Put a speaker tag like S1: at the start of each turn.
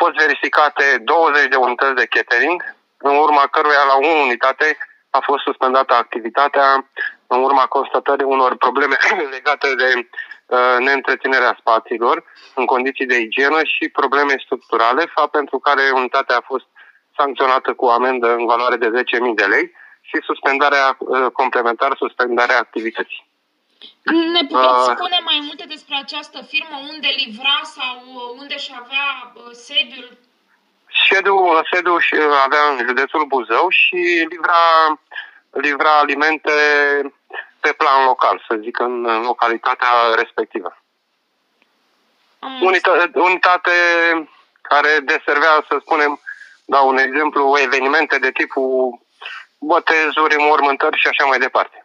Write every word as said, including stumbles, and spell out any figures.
S1: fost verificate douăzeci de unități de catering, în urma căruia la o unitate a fost suspendată activitatea în urma constatării unor probleme legate de uh, neîntreținerea spațiilor în condiții de igienă și probleme structurale, fapt pentru care unitatea a fost sancționată cu o amendă în valoare de zece mii de lei și suspendarea uh, complementar, suspendarea activității.
S2: Ne puteți
S1: Uh,
S2: spune mai multe despre această firmă, unde livra sau unde și avea uh, sediul?
S1: Sediul, sediul și avea în județul Buzău și livra, livra alimente pe plan local, să zic, în localitatea respectivă. Unitate, unitate care deservea, să spunem, dau un exemplu, evenimente de tipul botezuri, înmormântări și așa mai departe.